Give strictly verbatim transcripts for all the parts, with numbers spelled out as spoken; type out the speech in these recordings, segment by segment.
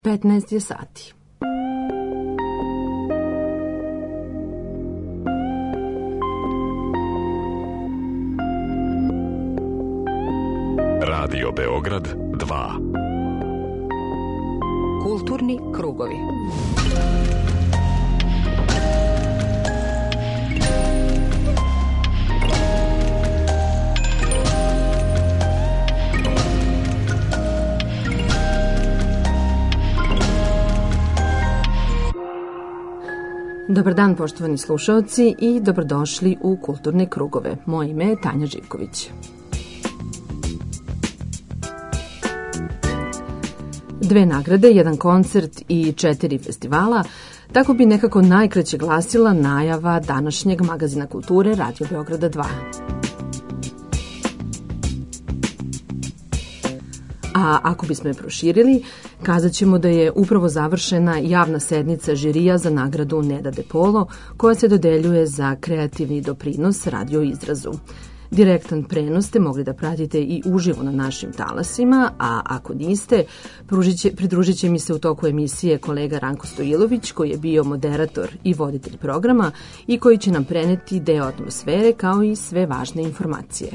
petnaest je sati. Radio Beograd dva. Kulturni krugovi. Dobar dan, poštovani slušaoci, i dobrodošli u Kulturne krugove. Moje ime je Tanja Živković. Dve nagrade, jedan koncert i četiri festivala, tako bi nekako najkraće glasila najava današnjeg magazina kulture Radio Beograda dva. A ako bismo je proširili, kazat ćemo da je upravo završena javna sednica žirija za nagradu Neda De Polo, koja se dodeljuje za kreativni doprinos radio izrazu. Direktan prenos ste mogli da pratite i uživo na našim talasima, a ako niste, pridružit će mi se u toku emisije kolega Ranko Stojilović, koji je bio moderator i voditelj programa i koji će nam preneti deo atmosfere kao i sve važne informacije.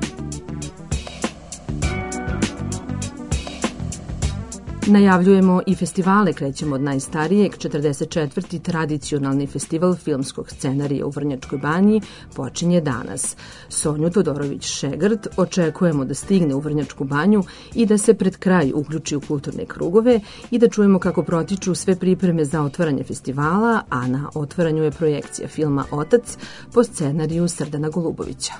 Najavljujemo i festivale, krećemo od najstarijeg. četrdeset četvrti tradicionalni festival filmskog scenarija u Vrnjačkoj Banji počinje danas. Sonju Todorović-Šegrt očekujemo da stigne u Vrnjačku Banju i da se pred kraj uključi u kulturne krugove i da čujemo kako protiču sve pripreme za otvaranje festivala, a na otvaranju je projekcija filma Otac po scenariju Srdana Golubovića.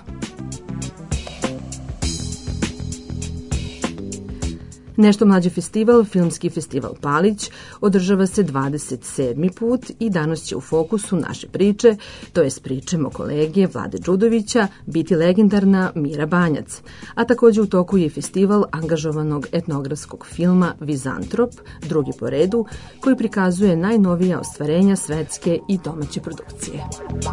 Nešto mlađi festival, Filmski festival Palić, održava se dvadeset sedmi put i danas će u fokusu naše priče, to jest priče mog kolege Vlade Đudovića, biti legendarna Mira Banjac. A također u toku je festival angažovanog etnografskog filma Vizantrop, drugi po redu, koji prikazuje najnovija ostvarenja svetske i domaće produkcije.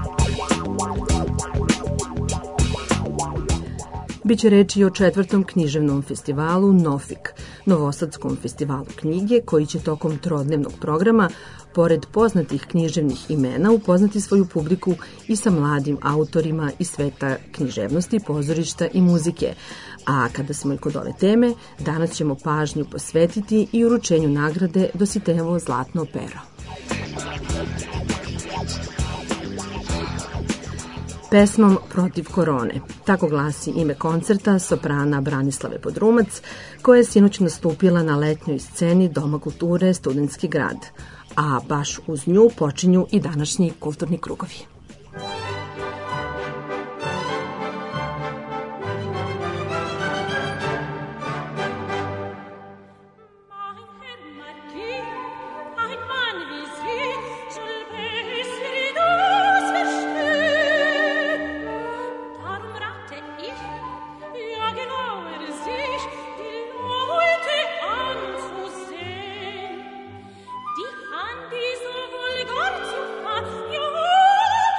Biće reči o četvrtom književnom festivalu Nofik, Novosadskom festivalu knjige, koji će tokom trodnevnog programa, pored poznatih književnih imena, upoznati svoju publiku i sa mladim autorima iz sveta književnosti, pozorišta i muzike. A kada smo i kod ove teme, danas ćemo pažnju posvetiti i uručenju nagrade Dositejevo Zlatno pero. Pesmom Protiv korone. Tako glasi ime koncerta soprana Branislave Podrumac, koja je sinoć nastupila na letnjoj sceni Doma kulture Studentski grad. A baš uz nju počinju i današnji kulturni krugovi. Die Hand, die so vulgar zu fassen,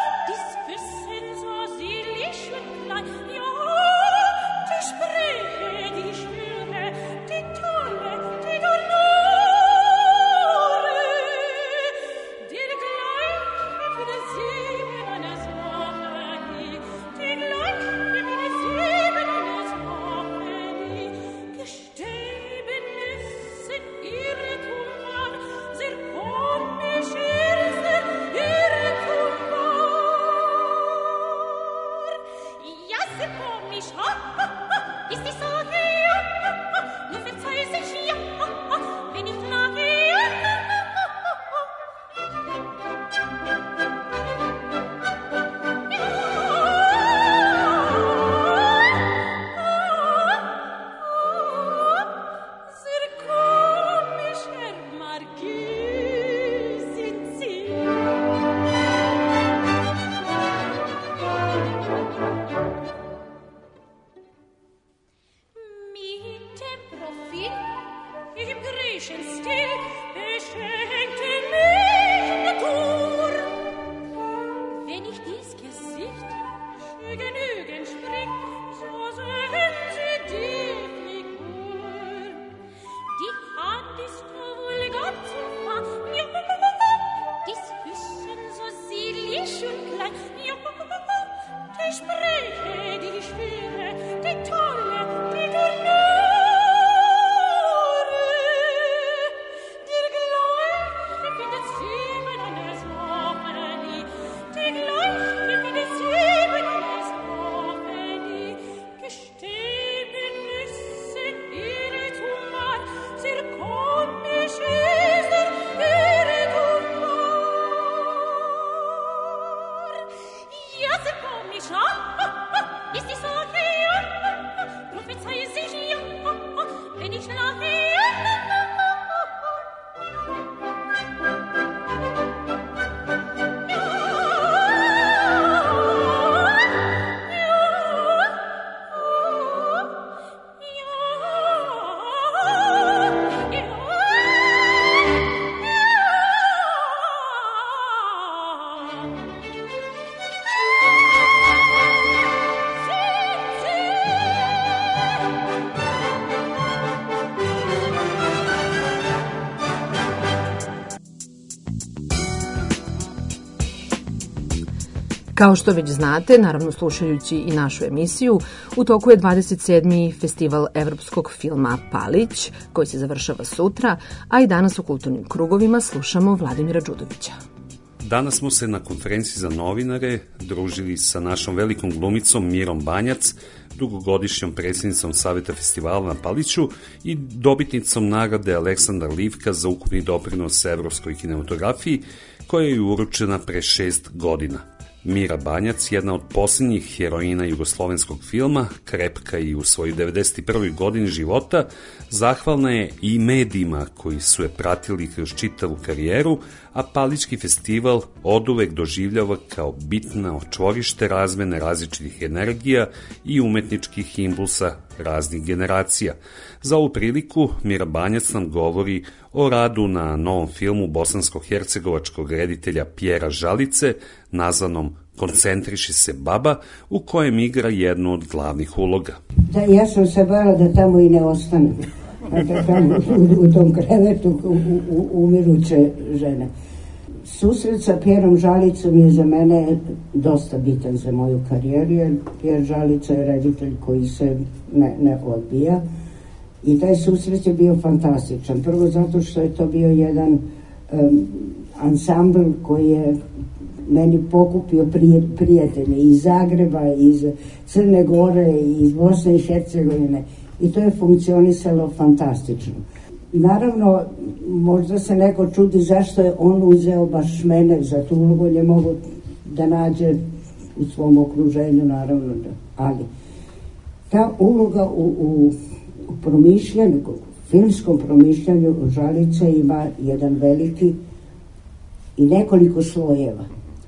Kao što već znate, naravno slušajući i našu emisiju, u toku je dvadeset sedmi festival evropskog filma Palić, koji se završava sutra, a i danas u kulturnim krugovima slušamo Vladimira Đudovića. Danas smo se na konferenciji za novinare družili sa našom velikom glumicom Mirom Banjac, dugogodišnjom predsjednicom Saveta festivala na Paliću i dobitnicom nagrade Aleksandar Livka za ukupni doprinos evropskoj kinematografiji, koja je uručena pre šest godina. Mira Banjac, jedna od posljednjih heroina jugoslovenskog filma, krepka i u svojoj devedeset prvoj godini života, zahvalna je i medijima koji su je pratili kroz čitavu karijeru, a Palićki festival oduvek doživljava kao bitno čvorište razmene različitih energija i umetničkih impulsa raznih generacija. Za ovu priliku Mira Banjac nam govori o radu na novom filmu bosansko-hercegovačkog reditelja Pjera Žalice, nazvanom Koncentriši se baba, u kojem igra jednu od glavnih uloga. Da, ja sam se bala da tamo i ne ostanem. Da tamo u, u tom krevetu u, u, umiruće žene. Susret sa Pjerom Žalicom je za mene dosta bitan za moju karijeru, jer Pjer Žalica je reditelj koji se ne, ne odbija. I taj susret je bio fantastičan. Prvo zato što je to bio jedan um, ansambl koji je meni pokupio prije, prijatelje iz Zagreba, iz Crne Gore, iz Bosne i Hercegovine. I to je funkcionisalo fantastično. Naravno, možda se neko čudi zašto je on uzeo baš mene za tu ulogu, je mogu da nađe u svom okruženju, naravno, da. Ali ta uloga u, u, u promišljanju, u filmskom promišljanju Žalice ima jedan veliki i nekoliko slojeva.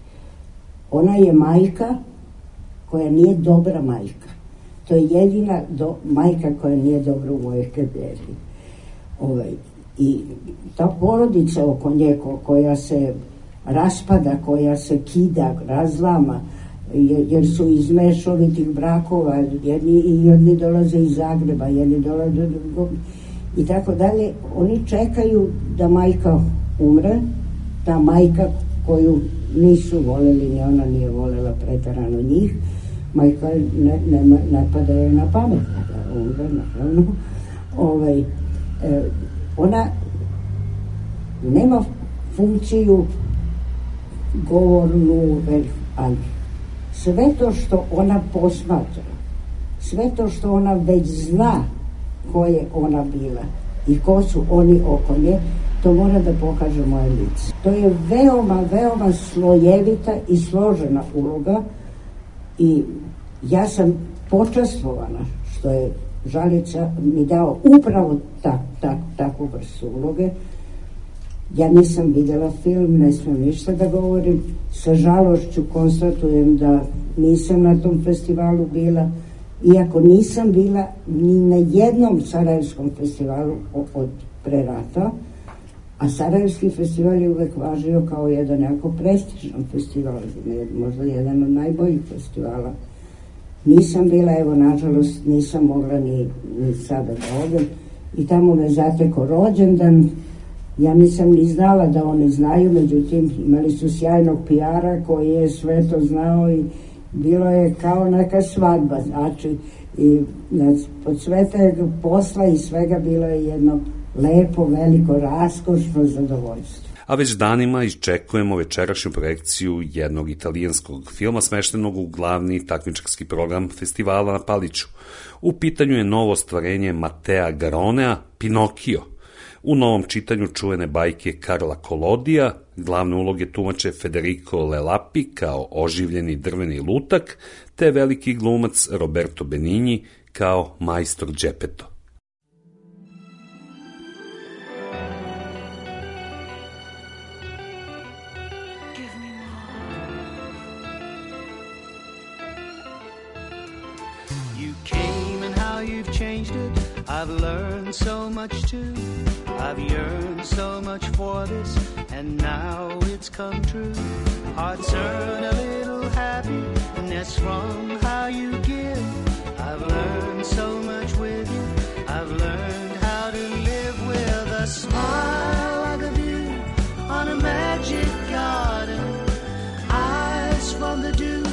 Ona je majka koja nije dobra majka. To je jedina do, majka koja nije dobra u mojoj karijeri. Ovaj, I ta porodica oko nje koja se raspada, koja se kida, razlama, jer su iz mešovitih brakova, jedni, i jedni dolaze iz Zagreba, jedni dolaze i tako dalje. Oni čekaju da majka umre, ta majka koju nisu voleli, ni ona nije volela pretarano njih. Majka ne, ne, ne pada je na pamet, da umre, naravno. Ovaj, e, ona nema funkciju govornu, ali sve to što ona posmatra, sve to što ona već zna ko je ona bila i ko su oni oko nje, to mora da pokaže moje lice. To je veoma, veoma slojevita i složena uloga i ja sam počastvovana što je Žalica mi dao upravo tak, tak, takvu vrstu uloge. Ja nisam vidjela film, ne smijem ništa da govorim. Sa žalošću konstatujem da nisam na tom festivalu bila, iako nisam bila ni na jednom sarajevskom festivalu od pre rata, a Sarajevski festival je uvek važio kao jedan jako prestižan festival, možda jedan od najboljih festivala. Nisam bila, evo, nažalost, nisam mogla ni, ni sada da odem i tamo me zateko rođendan. Ja nisam ni znala da oni znaju, međutim, imali su sjajnog P R-a koji je sve to znao i bilo je kao neka svadba, znači, i pod sve teg posla i svega bilo je jedno lepo, veliko, raskošno zadovoljstvo. A već danima iščekujemo večerašnju projekciju jednog italijanskog filma smeštenog u glavni takmičarski program festivala na Paliću. U pitanju je novo ostvarenje Matea Garonea, Pinokio. U novom čitanju čuvene bajke Karla Kolodija, glavne uloge tumače Federico Lelapi kao oživljeni drveni lutak, te veliki glumac Roberto Benigni kao majstor Džepeto. I've learned so much too. I've yearned so much for this, and now it's come true. Hearts earn a little happiness from how you give. I've learned so much with you. I've learned how to live with a smile like a view on a magic garden. Eyes from the dew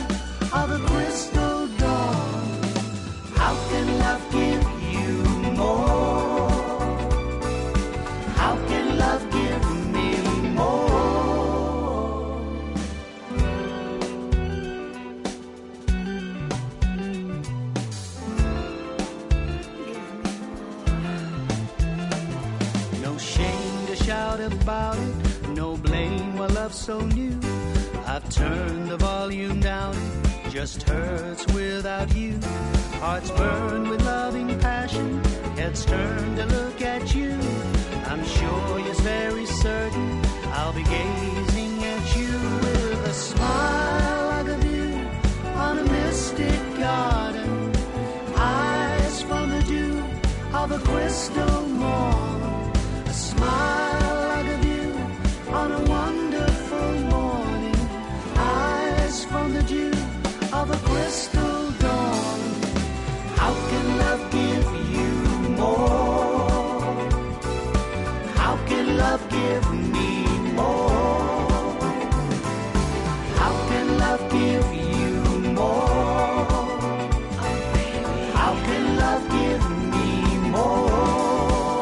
about it, no blame while love's so new. I've turned the volume down, it just hurts without you. Hearts burn with loving passion, heads turn to look at you. I'm sure you're very certain I'll be gazing at you with a smile like a view on a mystic garden, eyes from the dew of a crystal morn, a smile like a view on a wonderful morning, eyes from the dew of a crystal dawn. How can love give you more? How can love give me more? How can love give you more? How can love give me more?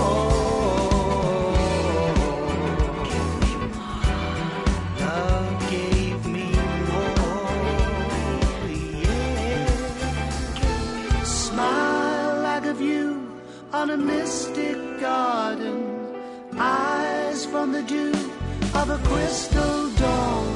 Love gave me more, yeah. Smile like a view on a mystic garden, eyes from the dew of a crystal dawn.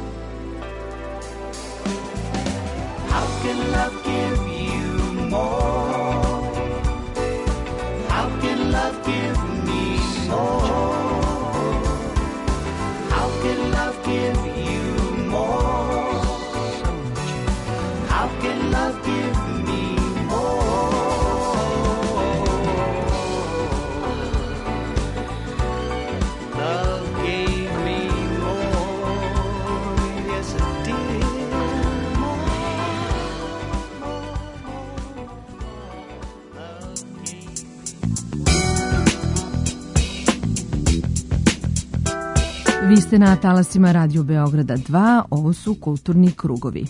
How can love give you more? How can love give me more? How can love give you more? How can love give me more? Love gave me more, yes it did. More, more, more. Love gave Vi ste na talasima Radio Beograda dva, ovo su Kulturni krugovi.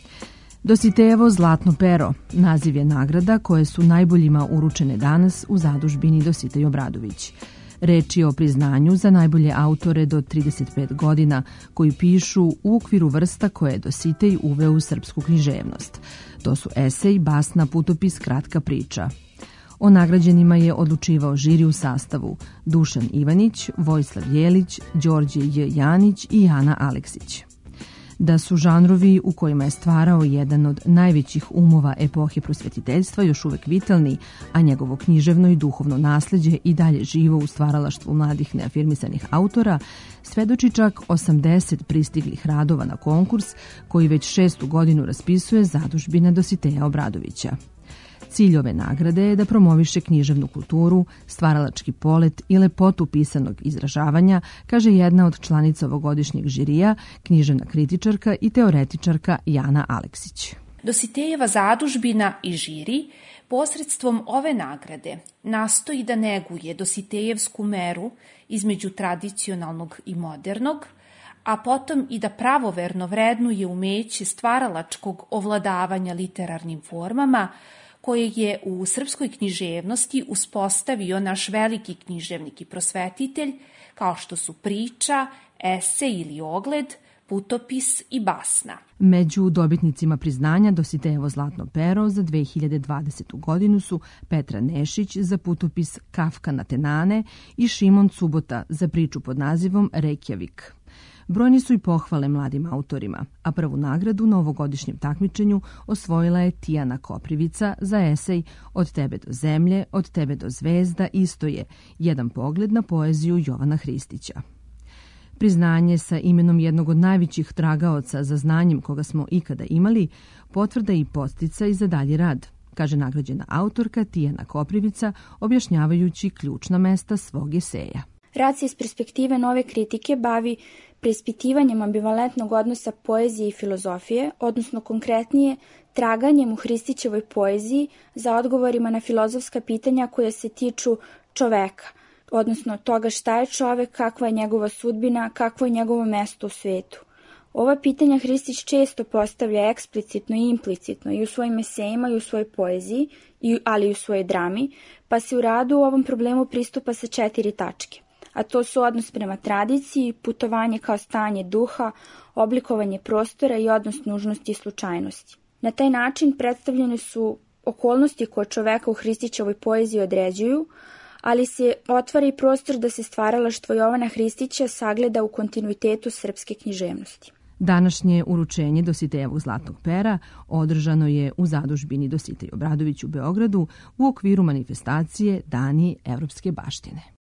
Dositejevo Zlatno pero, naziv je nagrada koje su najboljima uručene danas u zadužbini Dositej Obradović. Reč je o priznanju za najbolje autore do trideset pet godina koji pišu u okviru vrsta koje je Dositej uveo u srpsku književnost. To su esej, basna, putopis, kratka priča. O nagrađenima je odlučivao žiri u sastavu Dušan Ivanić, Vojislav Jelić, Đorđe J. Janić i Ana Aleksić. Da su žanrovi u kojima je stvarao jedan od najvećih umova epohe prosvetiteljstva još uvek vitalni, a njegovo književno i duhovno nasleđe i dalje živo u stvaralaštvu mladih neafirmisanih autora, svedoči čak osamdeset pristiglih radova na konkurs koji već šestu godinu raspisuje zadužbina Dositeja Obradovića. Cilj ove nagrade je da promoviše književnu kulturu, stvaralački polet i lepotu pisanog izražavanja, kaže jedna od članica ovogodišnjeg žirija, književna kritičarka i teoretičarka Jana Aleksić. Dositejeva zadužbina i žiri posredstvom ove nagrade nastoji da neguje Dositejevsku meru između tradicionalnog i modernog, a potom i da pravoverno vrednuje umeće stvaralačkog ovladavanja literarnim formama, koje je u srpskoj književnosti uspostavio naš veliki književnik i prosvetitelj, kao što su priča, esej ili ogled, putopis i basna. Među dobitnicima priznanja Dositejevo Zlatno pero za dve hiljade dvadesetu godinu su Petra Nešić za putopis Kafka na Tenane i Šimon Cubota za priču pod nazivom Reykjavik. Brojni su i pohvale mladim autorima, a prvu nagradu na ovogodišnjem takmičenju osvojila je Tijana Koprivica za esej Od tebe do zemlje, od tebe do zvezda isto je, jedan pogled na poeziju Jovana Hristića. Priznanje sa imenom jednog od najvećih tragaoca za znanjem koga smo ikada imali, potvrda i podsticaj za dalji rad, kaže nagrađena autorka Tijana Koprivica, objašnjavajući ključna mesta svog eseja. Rad se iz perspektive nove kritike bavi preispitivanjem ambivalentnog odnosa poezije i filozofije, odnosno konkretnije traganjem u Hristićevoj poeziji za odgovorima na filozofska pitanja koja se tiču čoveka, odnosno toga šta je čovek, kakva je njegova sudbina, kakvo je njegovo mesto u svetu. Ova pitanja Hristić često postavlja eksplicitno i implicitno i u svojim esejima i u svojoj poeziji, ali i u svojoj drami, pa se u radu u ovom problemu pristupa sa četiri tačke. A to su odnos prema tradiciji, putovanje kao stanje duha, oblikovanje prostora i odnos nužnosti i slučajnosti. Na taj način predstavljene su okolnosti koje čoveka u Hristićevoj poeziji određuju, ali se otvara i prostor da se stvaralaštvo Jovana Hristića sagleda u kontinuitetu srpske književnosti. Današnje uručenje Dositejevog zlatnog pera održano je u zadužbini Dositej Obradović u Beogradu u okviru manifestacije Dani evropske baštine.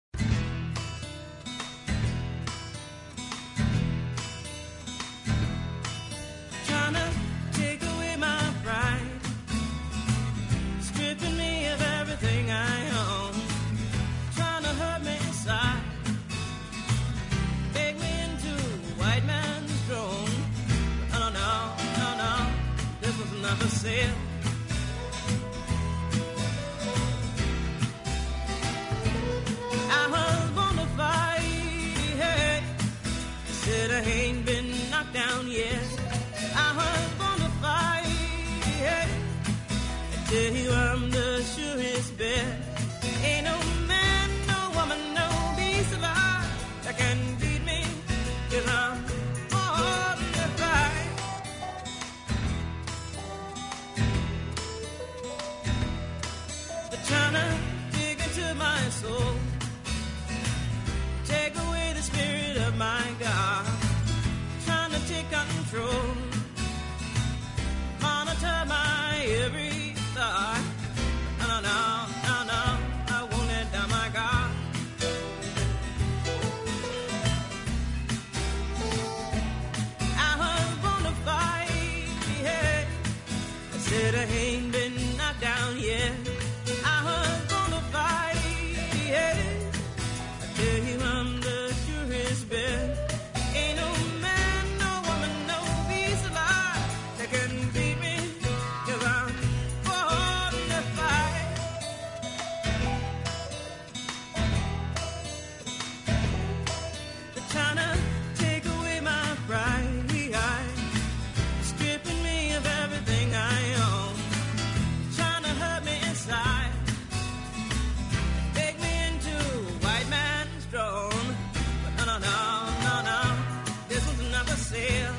I was born to fight, hey. Said I ain't been knocked down yet. I was born to fight, hey. I tell you I'm the surest bet. Ain't no man, no woman, no beast alive that can beat me, 'cause I'm born to fight. They're trying to dig into my soul, take away the spirit of my God, trying to take control, monitor my every thought. No, no, no, no, I won't let down my God. I was born to fight, yeah. I said I ain't been knocked down yet. I was born to fight, yeah. I tell you I'm the surest bet. Ain't no man, no woman, no beast alive that can beat me, 'cause I'm born to fight. They're trying to take away my pride, stripping me of everything I own, trying to hurt me inside, make me into white man's throne. But no, no, no, no, no, this was never sale.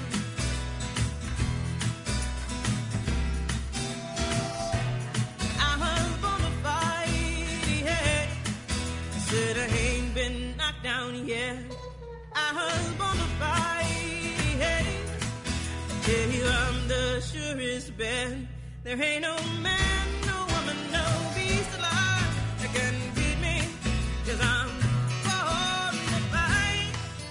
I was born to fight, yeah. I said I ain't been knocked down yet. I was born to fight, yeah. I tell you I'm the surest bet. There ain't no man, no woman, no beast alive that can beat me, 'cause I'm born to fight.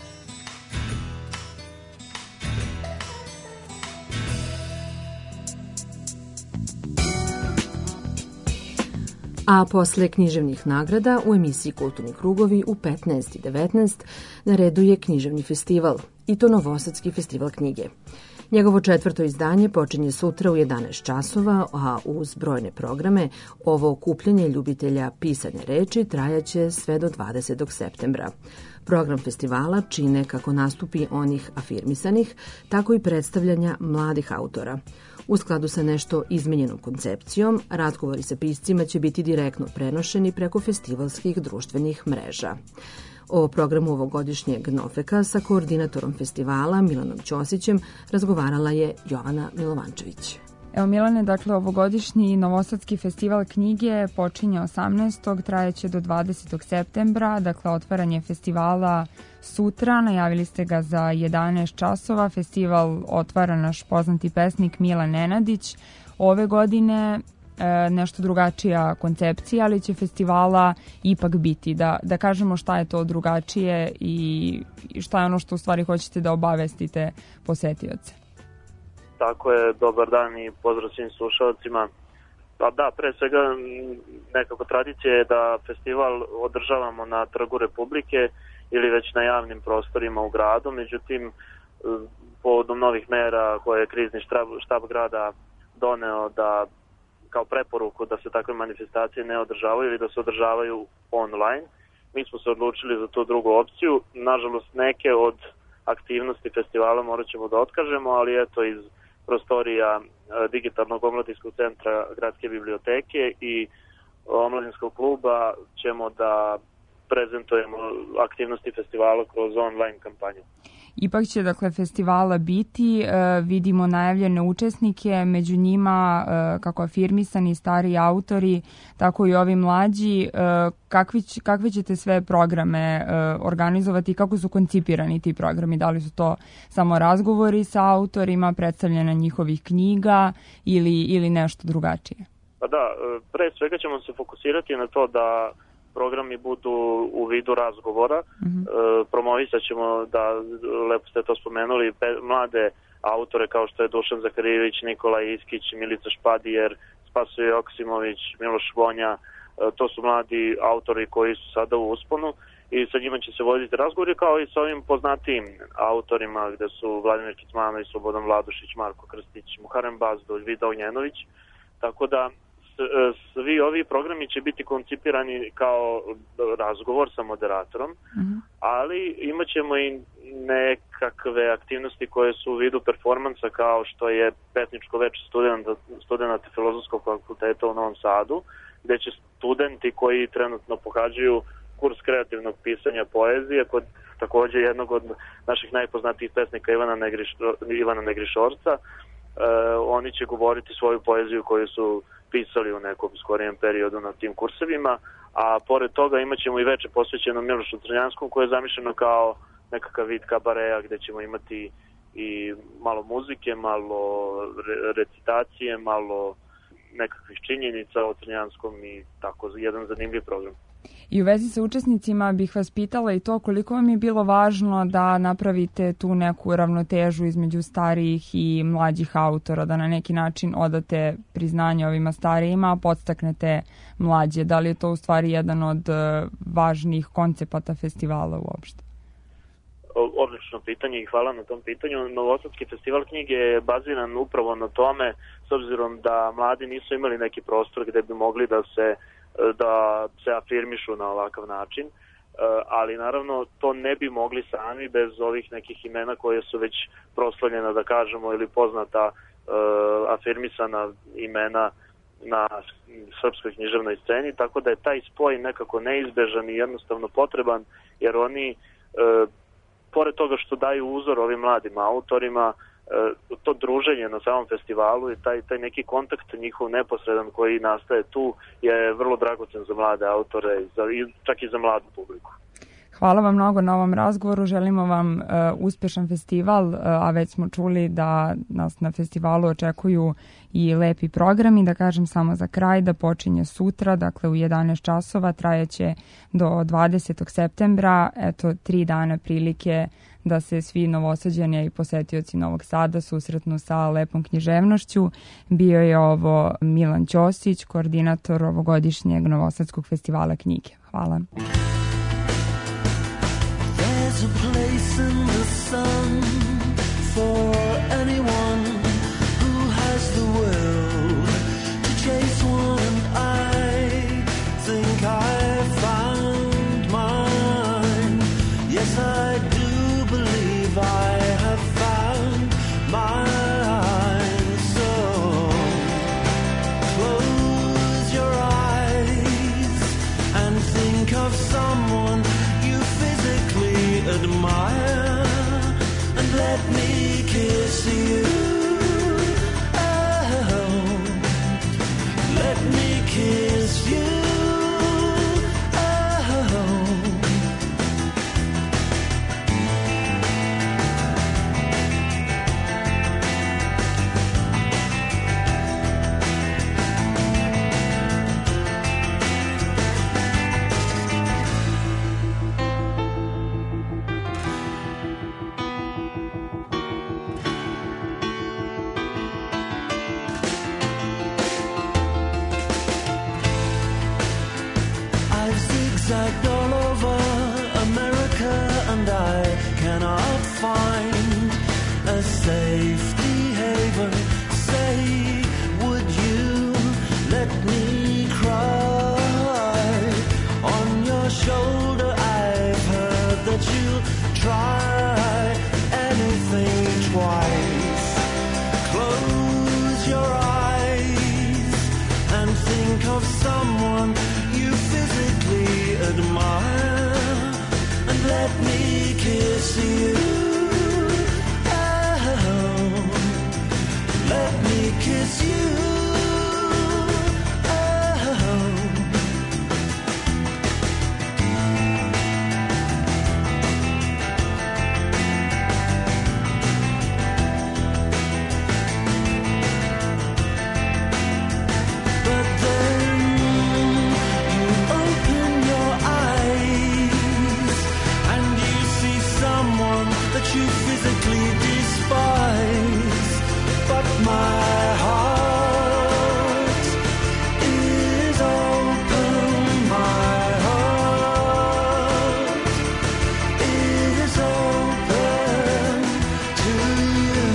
A posle književnih nagrada u emisiji Kulturni krugovi u petnaest i devetnaest na redu je književni festival, i to Novosadski festival knjige. Njegovo četvrto izdanje počinje sutra u jedanaest časova, a uz brojne programe ovo okupljanje ljubitelja pisane reči trajaće sve do dvadesetog septembra. Program festivala čine kako nastupi onih afirmisanih, tako i predstavljanja mladih autora. U skladu sa nešto izmenjenom koncepcijom, razgovori sa piscima će biti direktno prenošeni preko festivalskih društvenih mreža. O programu ovogodišnjeg Nofeka sa koordinatorom festivala Milanom Ćosićem razgovarala je Jovana Milovančević. Evo Milane, dakle ovogodišnji Novosadski festival knjige počinje osamnaestog trajeće do dvadesetog septembra, dakle otvaranje festivala sutra, najavili ste ga za jedanaest časova, festival otvara naš poznati pesnik Milan Nenadić. Ove godine e, nešto drugačija koncepcija, ali će festivala ipak biti. Da, da kažemo šta je to drugačije i šta je ono što u stvari hoćete da obavestite posetioce. Tako je, dobar dan i pozdrav svim slušalcima. Pa da, pre svega nekako tradicija je da festival održavamo na Trgu Republike ili već na javnim prostorima u gradu, međutim povodom novih mera koje je krizni štab, štab grada doneo da kao preporuku da se takve manifestacije ne održavaju ili da se održavaju online, mi smo se odlučili za tu drugu opciju. Nažalost, neke od aktivnosti festivala morat ćemo da otkažemo, ali eto iz prostorija Digitalnog omladinskog centra Gradske biblioteke i omladinskog kluba ćemo da prezentujemo aktivnosti festivala kroz online kampanju. Ipak će dakle festivala biti, e, vidimo najavljene učesnike, među njima e, kako afirmisani stari autori, tako i ovi mlađi. E, kakvi, kakve ćete sve programe e, organizovati i kako su koncipirani ti programi? Da li su to samo razgovori sa autorima, predstavljena njihovih knjiga ili, ili nešto drugačije? Pa da, pre svega ćemo se fokusirati na to da programi budu u vidu razgovora. Mm-hmm. E, promovisat ćemo, da, lepo ste to spomenuli, pe, mlade autore kao što je Dušan Zakarijević, Nikola Iskić, Milica Špadijer, Spasoje Joksimović, Miloš Vonja. E, to su mladi autori koji su sada u usponu i sa njima će se voditi razgovori, kao i sa ovim poznatijim autorima gde su Vladimir Kicmanović, Slobodan Vladušić, Marko Krstić, Muharem Bazdulj, Vida Ognjenović. Tako da svi ovi programi će biti koncipirani kao razgovor sa moderatorom, mm-hmm. ali imat ćemo i nekakve aktivnosti koje su u vidu performansa, kao što je pesničko veče studenta, studenta Filozofskog fakulteta u Novom Sadu, gde će studenti koji trenutno pohađaju kurs kreativnog pisanja poezije kod takođe jednog od naših najpoznatijih pesnika Ivana, Negriš, Ivana Negrišorca, e, oni će govoriti svoju poeziju koju su pisali u nekom skorijem periodu na tim kursevima, a pored toga imat ćemo i veče posvećeno Milošu Crnjanskom, koje je zamišljeno kao nekakav vid kabareja gde ćemo imati i malo muzike, malo re- recitacije, malo nekakvih činjenica o Crnjanskom i tako jedan zanimljiv program. I u vezi sa učesnicima bih vas pitala i to koliko vam je bilo važno da napravite tu neku ravnotežu između starijih i mlađih autora, da na neki način odate priznanje ovima starijima, a podstaknete mlađe. Da li je to u stvari jedan od važnih koncepata festivala uopšte? Odlično pitanje i hvala na tom pitanju. Novosadski festival knjige je baziran upravo na tome, s obzirom da mladi nisu imali neki prostor gde bi mogli da se da se afirmišu na ovakav način, ali naravno to ne bi mogli sami bez ovih nekih imena koje su već proslavljena, da kažemo, ili poznata afirmisana imena na srpskoj književnoj sceni, tako da je taj spoj nekako neizbežan i jednostavno potreban, jer oni pored toga što daju uzor ovim mladim autorima, to druženje na samom festivalu i taj, taj neki kontakt njihov neposredan koji nastaje tu je vrlo dragocen za mlade autore i, za, i čak i za mladu publiku. Hvala vam mnogo na ovom razgovoru, želimo vam uh, uspešan festival, uh, a već smo čuli da nas na festivalu očekuju i lepi programi, da kažem samo za kraj da počinje sutra, dakle u jedanaest časova, trajaće do dvadesetog septembra, eto tri dana prilike da se svi Novosađani i posetioci Novog Sada susretnu sa lepom književnošću. Bio je ovo Milan Ćosić, koordinator ovogodišnjeg Novosadskog festivala knjige. Hvala. There's a place in the sun for anyone who has the will to chase one, and I think I found mine. Yes, I do believe I have found mine. So close your eyes and think of someone you physically admire, and let me kiss you. Oh, let me kiss you. Zigzagged all over America, and I cannot find a safety haven. Say, would you let me cry on your shoulder? I've heard that you'll try anything twice. Close your eyes and think of someone you physically admire, and let me kiss you. you physically despise, but my heart is open, my heart is open to you.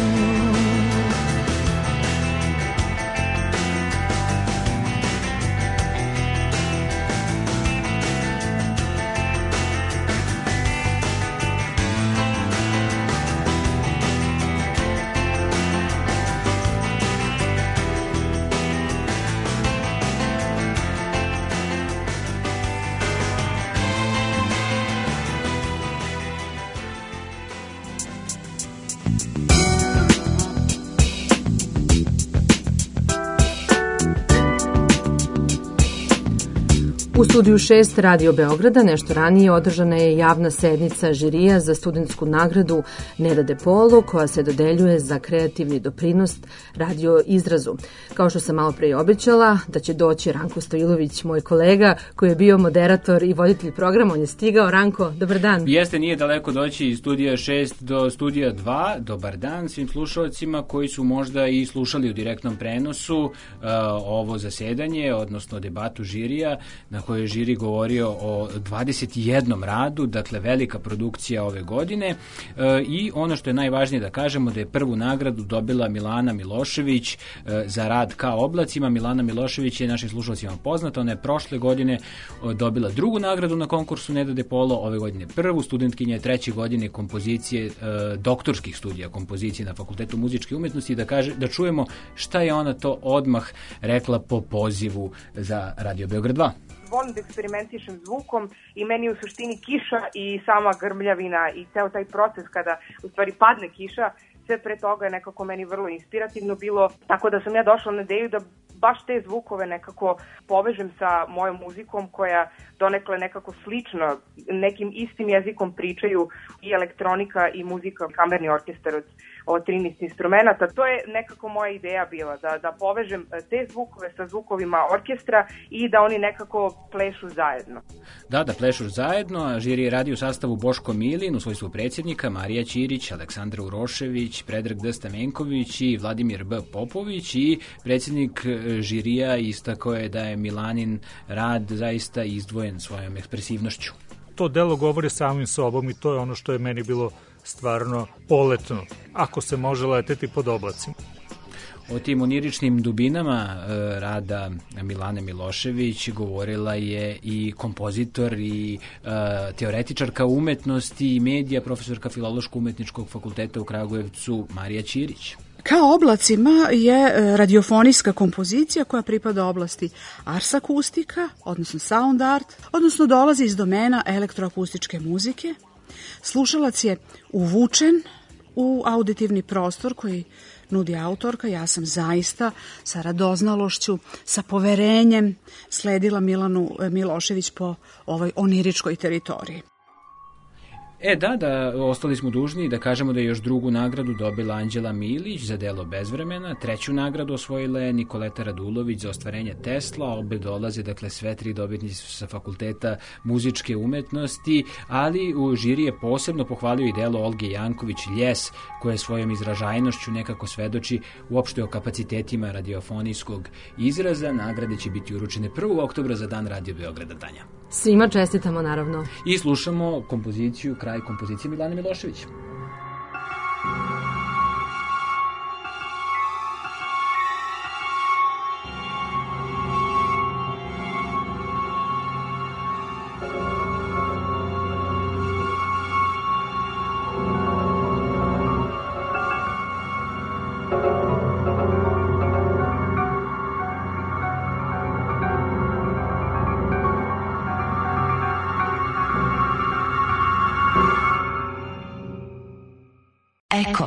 U studiju šest Radio Beograda nešto ranije održana je javna sednica žirija za studentsku nagradu Neda De Polo, koja se dodeljuje za kreativni doprinos radio izrazu. Kao što sam malo pre obećala, da će doći Ranko Stojilović, moj kolega, koji je bio moderator i voditelj programa. On je stigao. Ranko, dobar dan. Jeste, nije daleko doći iz studija šest do studija dva. Dobar dan svim slušalcima koji su možda i slušali u direktnom prenosu uh, ovo zasedanje, odnosno debatu žirija, na kojoj je žiri govorio o dvadeset jednom radu, dakle velika produkcija ove godine, e, i ono što je najvažnije da kažemo da je prvu nagradu dobila Milana Milošević e, za rad Ka oblacima. Milana Milošević je našim slušalcima poznata, ona je prošle godine o, dobila drugu nagradu na konkursu Neda De Polo, ove godine prvu, studentkinja je treće godine kompozicije, e, doktorskih studija kompozicije na Fakultetu muzičke umetnosti, da, kaže, da čujemo šta je ona to odmah rekla po pozivu za Radio Beograd dva. Volim da eksperimentišem zvukom i meni u suštini kiša i sama grmljavina i ceo taj proces kada u stvari padne kiša, sve pre toga je nekako meni vrlo inspirativno bilo, tako da sam ja došla na ideju da baš te zvukove nekako povežem sa mojom muzikom koja donekle nekako slično, nekim istim jezikom pričaju i elektronika i muzika, kamerni orkestar od, od trinaest instrumenta. To je nekako moja ideja bila, da, da povežem te zvukove sa zvukovima orkestra i da oni nekako plešu zajedno. Da, da plešu zajedno. Žiri je radio u sastavu Boško Milin, u svojstvu predsjednika, Marija Ćirić, Aleksandra Urošević, Predrag D. Stamenković i Vladimir B. Popović, i predsjednik žirija istakao je da je Milanin rad zaista izdvojen svojom ekspresivnošću. To delo govori samim sobom i to je ono što je meni bilo stvarno poletno, ako se može leteti pod oblacima. O tim oniričnim dubinama e, rada Milane Milošević govorila je i kompozitor i e, teoretičarka umetnosti i medija, profesorka Filološko-umetničkog fakulteta u Kragujevcu Marija Ćirić. Ka oblacima je radiofonijska kompozicija koja pripada oblasti ars akustika, odnosno sound art, odnosno dolazi iz domena elektroakustičke muzike. Slušalac je uvučen u auditivni prostor koji nudi autorka. Ja sam zaista sa radoznalošću, sa poverenjem sledila Milanu Milošević po ovoj oniričkoj teritoriji. E da, da, ostali smo dužni da kažemo da je još drugu nagradu dobila Anđela Milić za delo Bezvremena, treću nagradu osvojila je Nikoleta Radulović za ostvarenje Tesla, obe dolaze, dakle sve tri dobitnici su sa Fakulteta muzičke umetnosti, ali u žiri je posebno pohvalio i delo Olge Janković Ljes, koje svojom izražajnošću nekako svedoči uopšte o kapacitetima radiofonijskog izraza. Nagrade će biti uručene prvog oktobra za Dan Radio Beograda. Tanja. Svima čestitamo, naravno. I slušamo kompoziciju, kraj kompozicije Milane Milošević. Eko.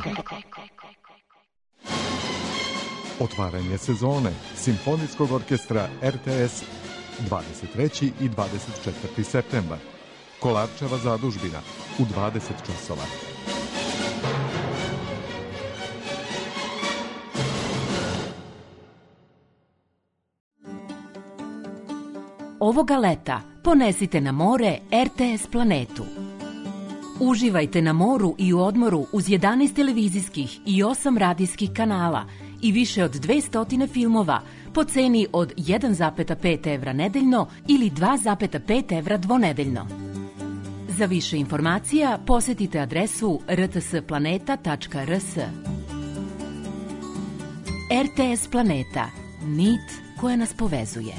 Otvaranje sezone Simfonijskog orkestra R T S dvadeset treći i dvadeset četvrti septembar. Kolarčeva zadužbina u dvadeset časova. Ovoga leta ponesite na more R T S planetu. Uživajte na moru i u odmoru uz jedanaest televizijskih i osam radijskih kanala i više od dvesta filmova po ceni od jedan zarez pet evra nedeljno ili dva zarez pet evra dvonedeljno. Za više informacija posetite adresu r t s planeta tačka r s. R T S Planeta. Nit koja nas povezuje.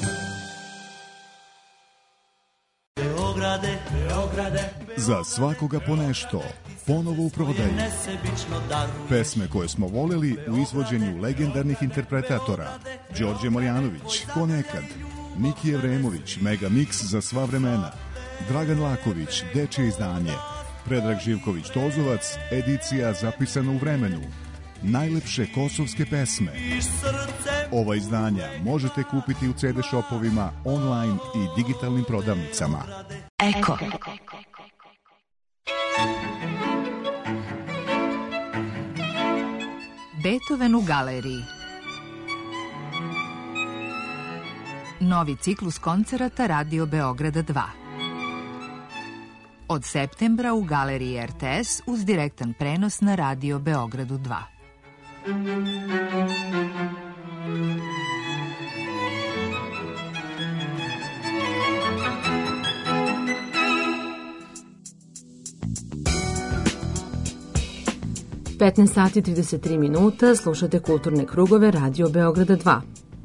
Beograde, Beograde, za svakoga po nešto, ponovo u prodaju. Pesme koje smo voleli u izvođenju legendarnih interpretatora. Đorđe Marjanović, Ko nekad, Miki Evremović, Mega Mix za sva vremena, Dragan Laković, Dečje izdanje, Predrag Živković Tozovac, edicija zapisana u vremenu, najlepše kosovske pesme. Ova izdanja možete kupiti u ce de shopovima, online i digitalnim prodavnicama. Eko. Beethoven u galeriji. Novi ciklus koncerata Radio Beograda dva. Od septembra u galeriji R T S uz direktan prenos na Radio Beogradu dva. petnaest sati i trideset tri minuta, slušate kulturne krugove Radio Beograda dva.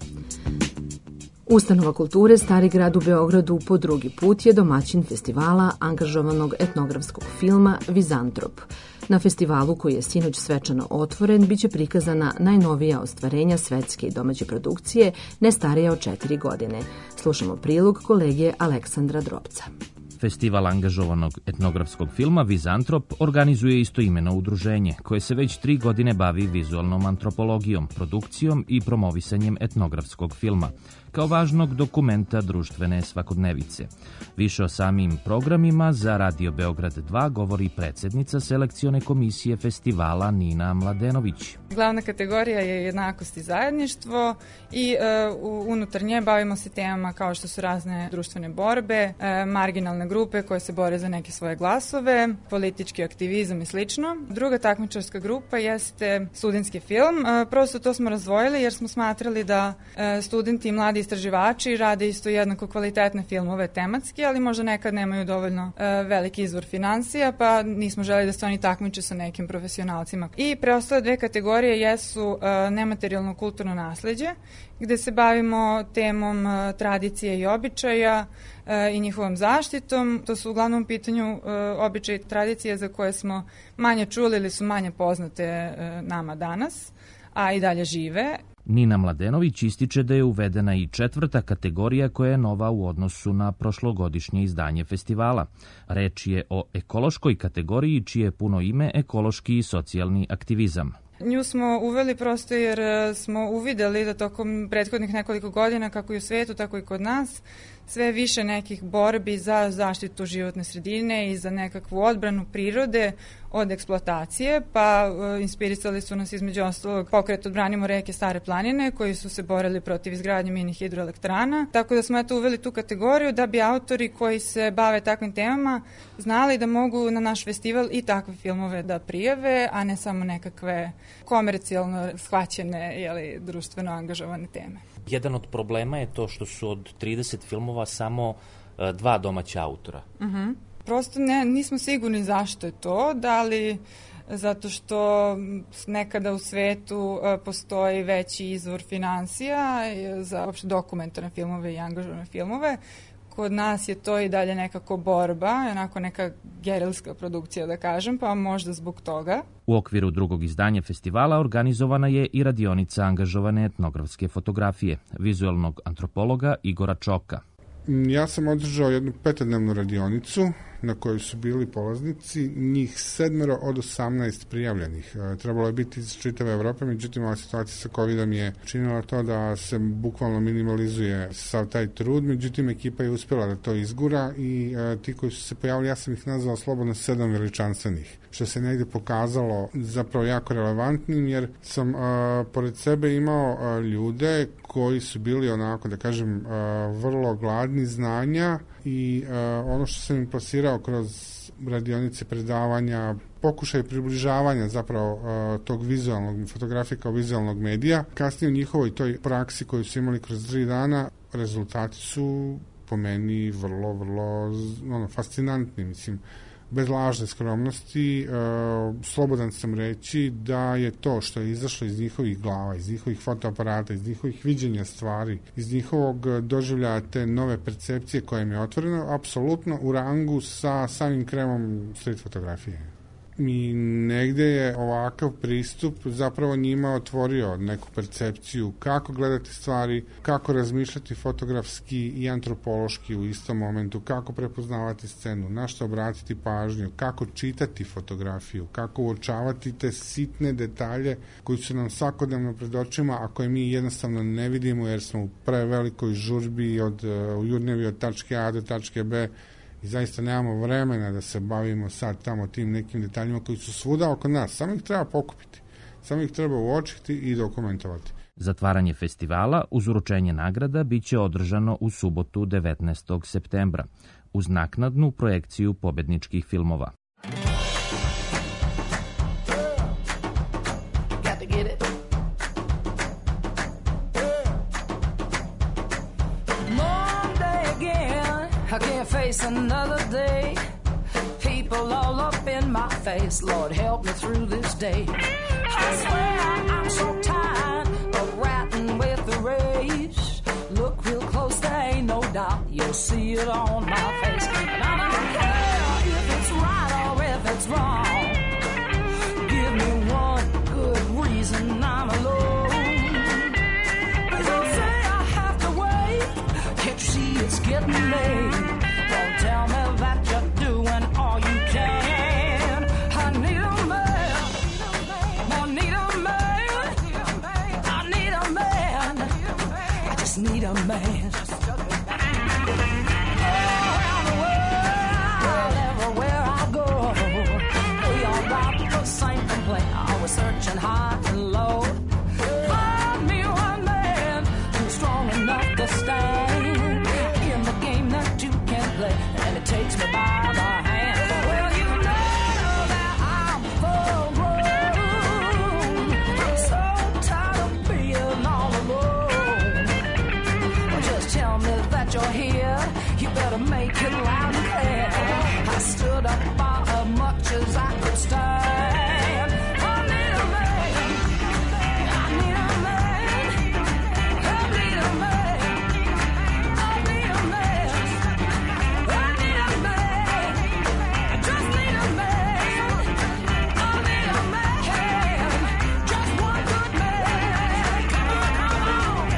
Ustanova kulture Stari grad u Beogradu po drugi put je domaćin festivala angažovanog etnografskog filma Vizantrop. Na festivalu koji je sinoć svečano otvoren biće prikazana najnovija ostvarenja svetske i domaće produkcije ne starija od četiri godine. Slušamo prilog kolege Aleksandra Drobca. Festival angažovanog etnografskog filma Vizantrop organizuje istoimeno udruženje koje se već tri godine bavi vizualnom antropologijom, produkcijom i promovisanjem etnografskog filma kao važnog dokumenta društvene svakodnevice. Više o samim programima za Radio Beograd dva govori predsednica selekcione komisije festivala Nina Mladenović. Glavna kategorija je jednakost i zajedništvo i e, unutar nje bavimo se temama kao što su razne društvene borbe, e, marginalne grupe koje se bore za neke svoje glasove, politički aktivizam i slično. Druga takmičarska grupa jeste studentski film. E, prosto to smo razdvojili jer smo smatrali da e, studenti i mladi istraživači rade isto jednako kvalitetne filmove tematski, ali možda nekad nemaju dovoljno e, veliki izvor financija, pa nismo želeli da se oni takmiče sa nekim profesionalcima. I preostale dve kategorije jesu e, nematerijalno kulturno nasleđe, gde se bavimo temom e, tradicije i običaja e, i njihovom zaštitom. To su uglavnom u pitanju e, običaje i tradicije za koje smo manje čuli ili su manje poznate e, nama danas, a i dalje žive. Nina Mladenović ističe da je uvedena i četvrta kategorija koja je nova u odnosu na prošlogodišnje izdanje festivala. Reč je o ekološkoj kategoriji čije je puno ime ekološki i socijalni aktivizam. Nju smo uveli prosto jer smo uvideli da tokom prethodnih nekoliko godina, kako i u svetu, tako i kod nas, sve više nekih borbi za zaštitu životne sredine i za nekakvu odbranu prirode od eksploatacije, pa e, inspirisali su nas između ostalog pokret Odbranimo reke Stare planine, koji su se borili protiv izgradnje mini hidroelektrana, tako da smo eto uveli tu kategoriju da bi autori koji se bave takvim temama znali da mogu na naš festival i takve filmove da prijave, a ne samo nekakve komercijalno shvaćene, jeli, društveno angažovane teme. Jedan od problema je to što su od trideset filmova samo uh, dva domaća autora. Uh-huh. Prosto ne, nismo sigurni zašto je to, da li zato što nekada u svetu uh, postoji veći izvor financija za uopšte dokumentarne filmove i angažovane filmove. Kod nas je to i dalje nekako borba, onako neka gerilska produkcija da kažem, pa možda zbog toga. U okviru drugog izdanja festivala organizovana je i radionica angažovane etnografske fotografije, vizualnog antropologa Igora Čoka. Ja sam održao jednu petodnevnu radionicu na kojoj su bili polaznici, njih sedmero od osamnaest prijavljenih. Trebalo je biti iz čitave Evrope, međutim ova situacija sa covidom je činila to da se bukvalno minimalizuje sav taj trud, međutim ekipa je uspjela da to izgura i a, ti koji su se pojavili, ja sam ih nazvao slobodno sedam veličanstvenih, što se negde pokazalo zapravo jako relevantnim, jer sam a, pored sebe imao a, ljude koji su bili onako, da kažem, a, vrlo gladni znanja i uh, ono što sam im plasirao kroz radionice, predavanja, pokušaj približavanja zapravo uh, tog vizualnog, fotografije kao vizualnog medija. Kasnije u njihovoj toj praksi koju su imali kroz tri dana, rezultati su po meni vrlo, vrlo ono, fascinantni, mislim. Bez lažne skromnosti, uh, slobodan sam reći da je to što je izašlo iz njihovih glava, iz njihovih fotoaparata, iz njihovih viđenja stvari, iz njihovog doživljaja te nove percepcije koja im je otvorena, apsolutno u rangu sa samim kremom street fotografije. I negde je ovakav pristup zapravo njima otvorio neku percepciju kako gledati stvari, kako razmišljati fotografski i antropološki u istom momentu, kako prepoznavati scenu, na što obratiti pažnju, kako čitati fotografiju, kako uočavati te sitne detalje koji su nam svakodnevno pred očima, a koje mi jednostavno ne vidimo jer smo u prevelikoj žurbi od, u jurnjevi od tačke A do tačke B, i zaista nemamo vremena da se bavimo sad tamo tim nekim detaljima koji su svuda oko nas. Samo ih treba pokupiti, samo ih treba uočiti i dokumentovati. Zatvaranje festivala uz uručenje nagrada biće održano u subotu devetnaestog septembra uz naknadnu projekciju pobedničkih filmova. I can't face another day. People all up in my face. Lord, help me through this day. I swear I'm so tired of ratting with the race. Look real close, there ain't no doubt. You'll see it on my face. And I don't care if it's right or if it's wrong. Give me one good reason I'm alone. Don't say I have to wait. Can't you see it's getting late? Don't tell me that you're doing all you can. I need a man. I need a man. I need a man. I just need a man. Around the world, everywhere I go, we all got the same complaint. Always searching high and low. Find me one man who's strong enough to stand in the game that you can play, and it takes me by the hand. Well, you know that I'm full grown. I'm so tired of being all alone. Well, just tell me that you're here. You better make it loud and clear. I stood up about as much as I could stand. I need a man. I need a man. I need a man. I need a man. I need a man. I just need a man. I need a man. Just one good man. Come on, come on.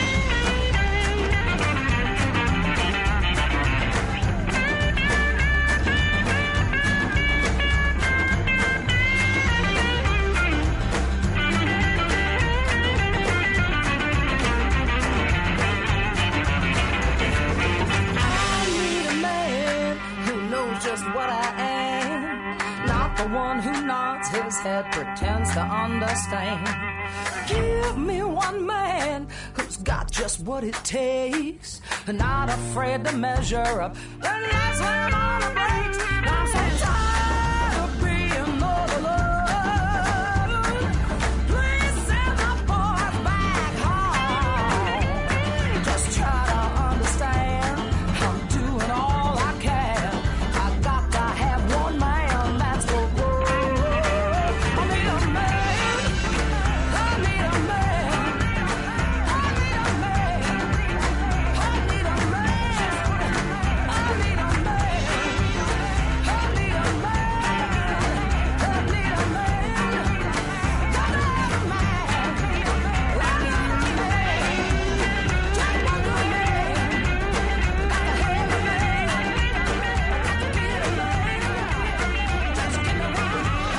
I need a man who knows just what I am, not the one who nods his head, pretends to understand. Give me one man who's got just what it takes, not afraid to measure up, and that's when all the breaks. I'm so tired of being all alone. Please send the boys back home. Just try to understand. I'm doing all I can. I got to have one man that's for good. I need a man. I need a man. I need a man. I need a man. I need a man. I need a man. I need a man. Gotta have a man. I need a man. Just one good man. Gotta have a man. Gotta get a man. Just give me one.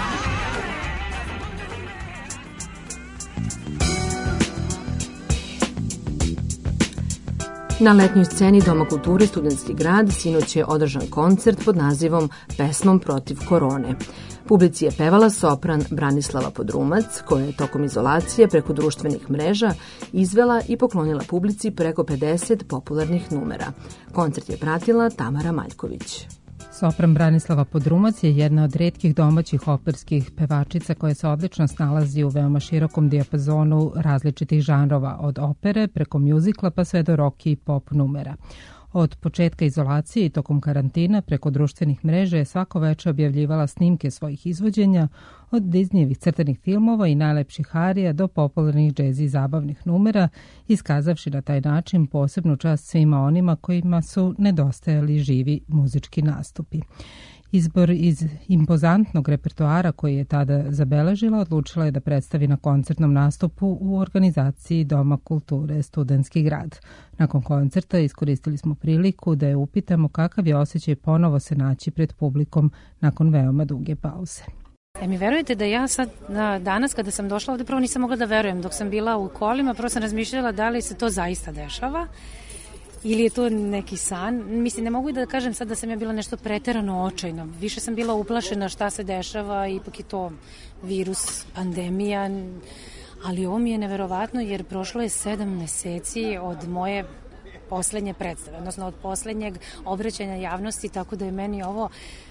Na letnjoj sceni Doma kulture Studentski grad sinoć je održan koncert pod nazivom Pesmom protiv korone. Publici je pevala sopran Branislava Podrumac, koja je tokom izolacije preko društvenih mreža izvela i poklonila publici preko pedeset popularnih numera. Koncert je pratila Tamara Maljković. Sopran Branislava Podrumac je jedna od retkih domaćih operskih pevačica koja se odlično snalazi u veoma širokom dijapazonu različitih žanrova, od opere preko mjuzikla pa sve do rock i pop numera. Od početka izolacije i tokom karantina preko društvenih mreža je svako veče objavljivala snimke svojih izvođenja, od Disneyevih crtanih filmova i najlepših arija do popularnih džez i zabavnih numera, iskazavši na taj način posebnu čast svima onima kojima su nedostajali živi muzički nastupi. Izbor iz impozantnog repertoara koji je tada zabeležila odlučila je da predstavi na koncertnom nastupu u organizaciji Doma kulture Studentski grad. Nakon koncerta iskoristili smo priliku da je upitamo kakav je osjećaj ponovo se naći pred publikom nakon veoma duge pauze. E mi verujete da ja sad danas kada sam došla ovde prvo nisam mogla da verujem dok sam bila u kolima, prvo sam razmišljala da li se to zaista dešava ili je to neki san. Mislim, ne mogu i da kažem sad da sam ja bila nešto preterano očajna. Više sam bila uplašena šta se dešava, ipak je to virus, pandemija, ali ovo mi je neverovatno jer prošlo je sedam meseci od moje poslednje predstave, odnosno od poslednjeg obraćanja javnosti, tako da je meni ovo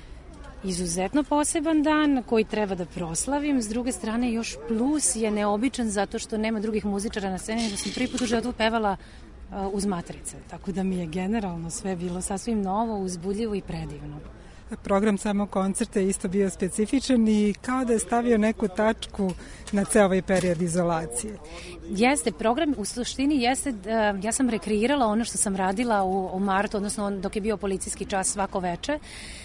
izuzetno poseban dan koji treba da proslavim. S druge strane, još plus je neobičan zato što nema drugih muzičara na sceni, da sam prvi put u životu pevala uz matrice, tako da mi je generalno sve bilo sasvim novo, uzbudljivo i predivno. Program samog koncerta je isto bio specifičan i kao da je stavio neku tačku na ceo ovaj period izolacije. Jeste, program u suštini jeste, ja sam rekreirala ono što sam radila u, u martu, odnosno dok je bio policijski čas svako veče,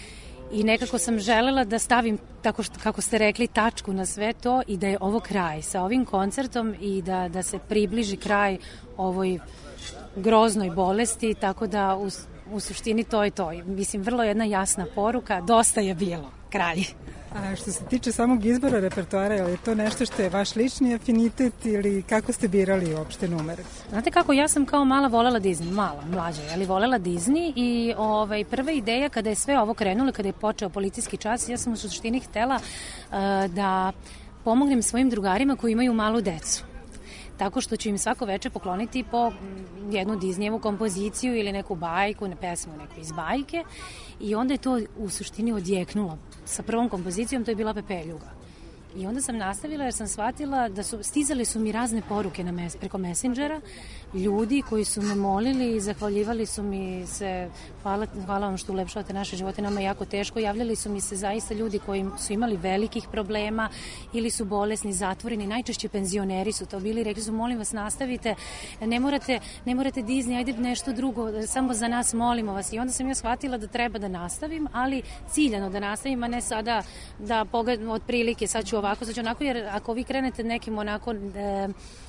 i nekako sam želela da stavim, tako što, kako ste rekli, tačku na sve to i da je ovo kraj sa ovim koncertom i da, da se približi kraj ovoj groznoj bolesti, tako da u, u suštini to je to. Mislim, vrlo jedna jasna poruka, dosta je bilo, kraj. A što se tiče samog izbora repertoara, je li to nešto što je vaš lični afinitet ili kako ste birali uopšte numere? Znate kako, ja sam kao mala volela Disney, mala, mlađa, ali volela Disney i ovaj, prva ideja kada je sve ovo krenulo, kada je počeo policijski čas, ja sam u suštini htela uh, da pomognem svojim drugarima koji imaju malu decu. Tako što ću im svako veče pokloniti po jednu Disneyevu kompoziciju ili neku bajku, ne pesmu neku iz bajke i onda je to u suštini odjeknulo. Sa prvom kompozicijom to je bila Pepeljuga. I onda sam nastavila jer sam shvatila da su, stizale su mi razne poruke na mes, preko Messengera, ljudi koji su me molili i zahvaljivali su mi se, hvala, hvala vam što ulepšavate naše živote, nama je jako teško, javljali su mi se zaista ljudi koji su imali velikih problema ili su bolesni, zatvoreni, najčešće penzioneri su to bili, rekli su molim vas nastavite, ne morate, ne morate Disney, ajde nešto drugo, samo za nas molimo vas i onda sam ja shvatila da treba da nastavim, ali ciljano da nastavim, a ne sada da pogledam od prilike, sad ću ovako, sad ću onako, jer ako vi krenete nekim onako e,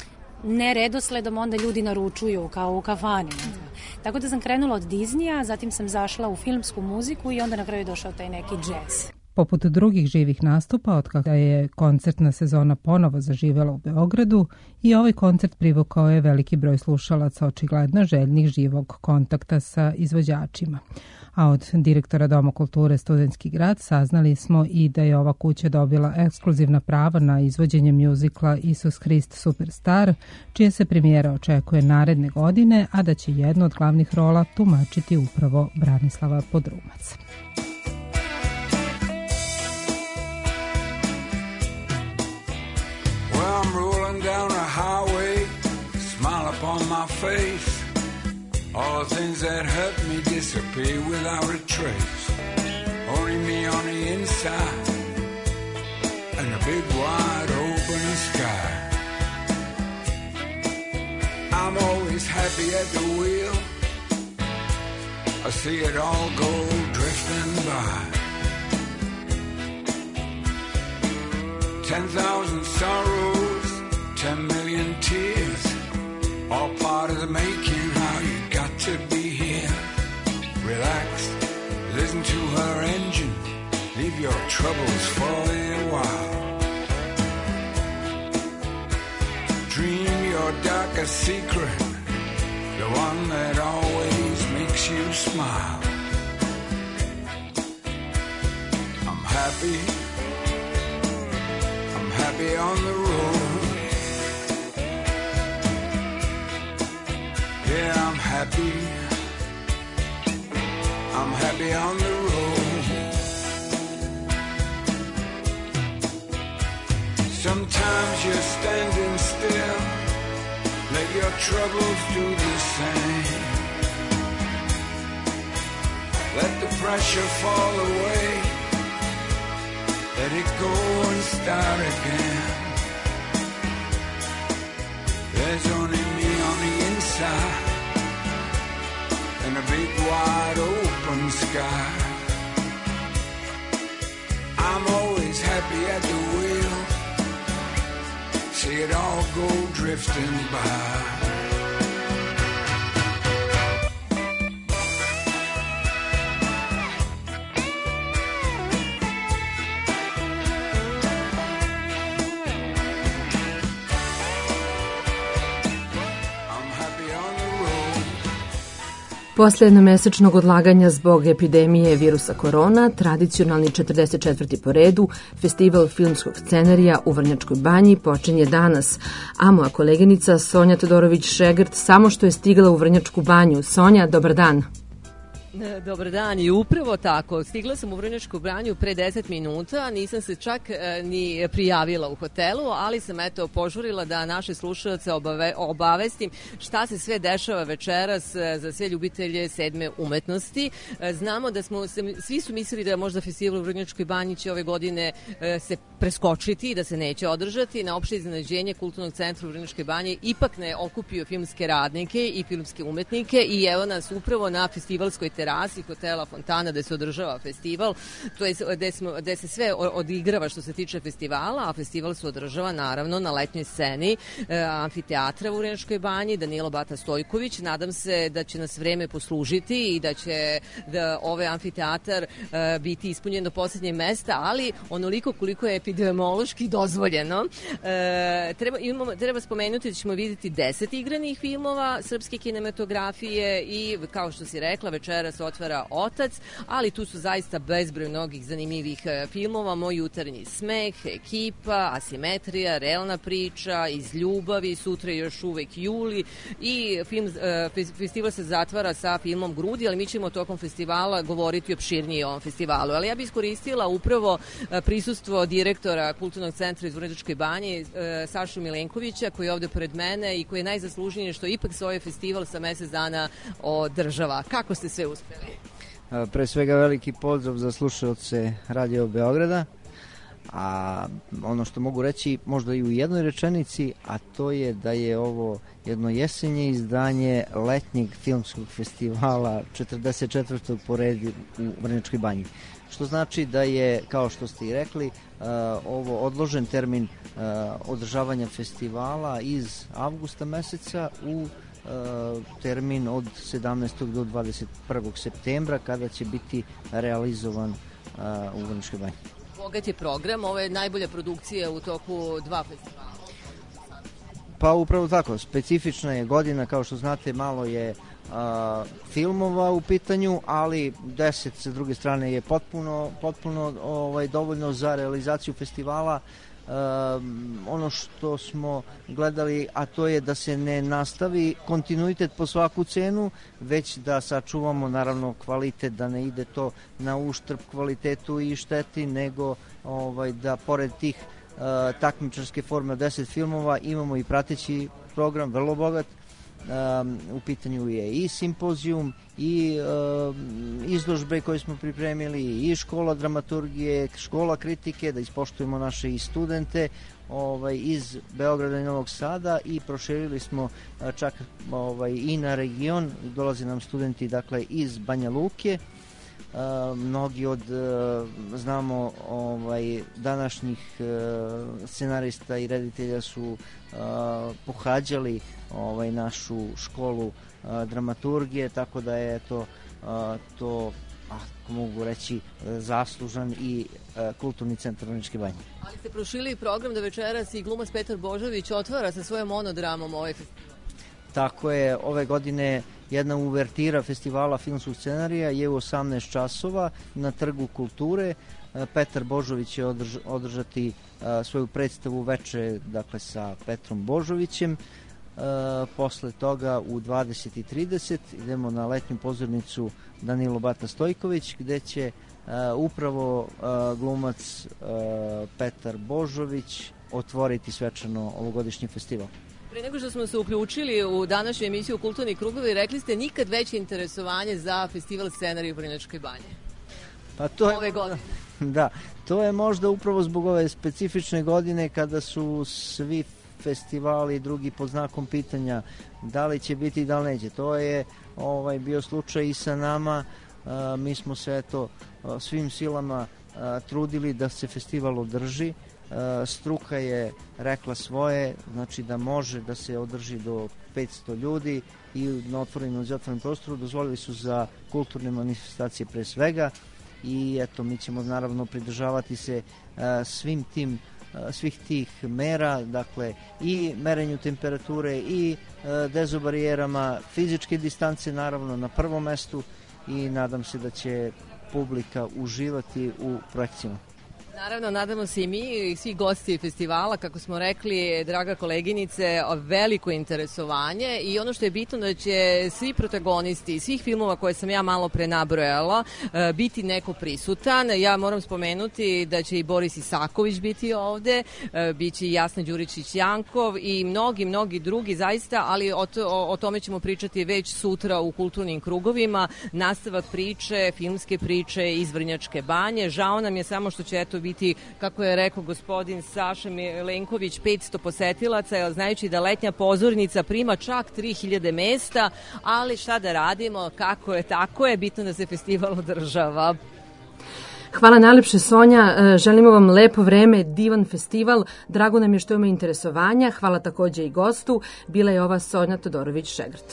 ne redosledom, onda ljudi naručuju kao u kafani. Tako da sam krenula od Disneya, zatim sam zašla u filmsku muziku i onda na kraju došao taj neki džez. Poput drugih živih nastupa, od kada je koncertna sezona ponovo zaživela u Beogradu, i ovaj koncert privukao je veliki broj slušalaca, očigledno željnih živog kontakta sa izvođačima. A od direktora Doma kulture Studentski grad saznali smo i da je ova kuća dobila ekskluzivna prava na izvođenje mjuzikla Isus Hrist Superstar, čija se premijera očekuje naredne godine, a da će jednu od glavnih rola tumačiti upravo Branislava Podrumac. Well, I'm rolling down a highway, smile upon my face. All the things that hurt me disappear without a trace. Only me on the inside and a big wide open sky. I'm always happy at the wheel. I see it all go drifting by. Ten thousand sorrows, ten million tears, all part of the making. How you got to be here. Relax, listen to her engine. Leave your troubles for a while. Dream your darkest secret, the one that always makes you smile. I'm happy happy on the road. Yeah, I'm happy. I'm happy on the road. Sometimes you're standing still. Let your troubles do the same. Let the pressure fall away. Let it go and start again. There's only me on the inside and a big wide open sky. I'm always happy at the wheel. See it all go drifting by. Posle jednomesečnog odlaganja zbog epidemije virusa korona, tradicionalni četrdeset četvrti po redu Festival filmskog scenarija u Vrnjačkoj banji počinje danas, a moja koleginica Sonja Todorović-Šegrt samo što je stigla u Vrnjačku banju. Sonja, dobar dan. Dobar dan, i upravo tako. Stigla sam u Vrnjačku banju pre deset minuta, nisam se čak e, ni prijavila u hotelu, ali sam eto požurila da naše slušalce obave, obavestim šta se sve dešava večeras e, za sve ljubitelje sedme umetnosti. E, znamo da smo, svi su mislili da možda festival u Vrnjačkoj banji će ove godine e, se preskočiti i da se neće održati. Na opšte iznenađenje Kulturnog centra u Vrnjačkoj banji ipak ne okupio filmske radnike i filmske umetnike i evo nas upravo na festivalskoj terasi hotela Fontana gde se održava festival, to je gde, smo, gde se sve odigrava što se tiče festivala, a festival se održava naravno na letnjoj sceni e, amfiteatra u Vrnjačkoj banji, Danilo Bata Stojković. Nadam se da će nas vreme poslužiti i da će da ovaj amfiteatar e, biti ispunjen do poslednjeg mesta, ali onoliko koliko je epidemiološki dozvoljeno. E, treba, imamo, treba spomenuti da ćemo vidjeti deset igranih filmova srpske kinematografije i, kao što si rekla, večera se otvara Otac, ali tu su zaista bezbroj mnogih zanimljivih filmova, Moj jutarnji smeh, Ekipa, Asimetrija, Realna priča, Iz ljubavi, Sutra još uvek juli i film, festival se zatvara sa filmom Grudi, ali mi ćemo tokom festivala govoriti opširnije o ovom festivalu. Ali ja bih iskoristila upravo prisustvo direktora Kulturnog centra iz Vrnjačkoj banji, Sašu Milenkovića, koji je ovde pored mene i koji je najzaslužniji što ipak se ovaj festival sa mesec dana održava. Kako ste sve uspeli? Pre svega veliki pozdrav za slušalce Radio Beograda, a ono što mogu reći možda i u jednoj rečenici, a to je da je ovo jedno jesenje izdanje letnjeg filmskog festivala četrdeset četvrtog po redu u Vrnjačkoj banji. Što znači da je, kao što ste i rekli, uh, ovo odložen termin uh, održavanja festivala iz avgusta meseca u Uh, termin od sedamnaestog do dvadeset prvog septembra, kada će biti realizovan uh, u Vrnjačkoj banji. Bogat je program, ovo je najbolja produkcija u toku dva festivala. Pa upravo tako, specifična je godina, kao što znate, malo je uh, filmova u pitanju, ali deset sa druge strane je potpuno, potpuno ovaj, dovoljno za realizaciju festivala. Uh, ono što smo gledali, a to je da se ne nastavi kontinuitet po svaku cenu, već da sačuvamo naravno kvalitet, da ne ide to na uštrb kvalitetu i šteti, nego ovaj, da pored tih uh, takmičarske forme deset filmova imamo i prateći program, vrlo bogat. Um, u pitanju je i simpozijum i um, izložbe koje smo pripremili, i škola dramaturgije, škola kritike, da ispoštujemo naše i studente ovaj, iz Beograda i Novog Sada, i proširili smo uh, čak ovaj, i na region. Dolaze nam studenti, dakle, iz Banja Luke. Uh, mnogi od uh, znamo ovaj, današnjih uh, scenarista i reditelja su uh, pohađali ovaj, našu školu uh, dramaturgije, tako da je to, uh, to ako mogu reći, zaslužan i uh, Kulturni centar Vrnjačke banje. Ali ste prošili program da večeras i glumac Petar Božović otvara sa svojom monodramom ovaj festival. Tako je, ove godine jedna uvertira festivala filmskog scenarija je u osamnaest časova na Trgu kulture. Petar Božović će održ, održati svoju predstavu veče, dakle, sa Petrom Božovićem. Posle toga u dvadeset i trideset idemo na letnju pozornicu Danilo Bata Stojković, gde će upravo glumac Petar Božović otvoriti svečano ovogodišnji festival. Pre nego što smo se uključili u današnju emisiju Kulturni krugovi, rekli ste nikad veće interesovanje za festival scenarija u Vrnjačkoj Banji. Pa to je, ove godine. Da, to je možda upravo zbog ove specifične godine kada su svi festivali i drugi pod znakom pitanja da li će biti i da li neće. To je ovaj, bio slučaj i sa nama. A, mi smo se eto svim silama a, trudili da se festival održi. A, struka je rekla svoje, znači da može da se održi do petsto ljudi i na otvorenom i zatvorenom prostoru. Dozvolili su za kulturne manifestacije pre svega i eto mi ćemo naravno pridržavati se a, svim tim svih tih mera, dakle i merenju temperature i e, dezobarijerama, fizičke distance naravno na prvom mestu i nadam se da će publika uživati u projekcijama. Naravno, nadamo se i mi i svi gosti festivala, kako smo rekli, draga koleginice, veliko interesovanje i ono što je bitno da će svi protagonisti svih filmova koje sam ja malo pre nabrojala biti neko prisutan. Ja moram spomenuti da će i Boris Isaković biti ovde, bit će i Jasna Đuričić-Jankov i mnogi, mnogi drugi zaista, ali o, to, o, o tome ćemo pričati već sutra u kulturnim krugovima. Nastavak priče, filmske priče iz Vrnjačke Banje. Žao nam je samo što će eto biti, kako je rekao gospodin Saša Milenković, petsto posetilaca, znajući da letnja pozornica prima čak tri hiljade mesta, ali šta da radimo, kako je, tako je, bitno da se festival održava. Hvala najlepše, Sonja, želimo vam lepo vreme, divan festival, drago nam je što ima interesovanja, hvala takođe i gostu, bila je ova Sonja Todorović-Šegrt.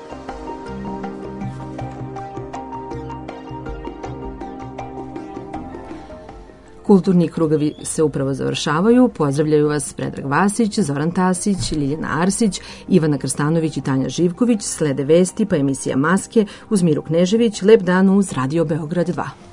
Kulturni krugovi se upravo završavaju. Pozdravljaju vas Predrag Vasić, Zoran Tasić, Ljiljana Arsić, Ivana Krstanović i Tanja Živković. Slede vesti pa emisija Maske uz Miru Knežević. Lep dan uz Radio Beograd dva.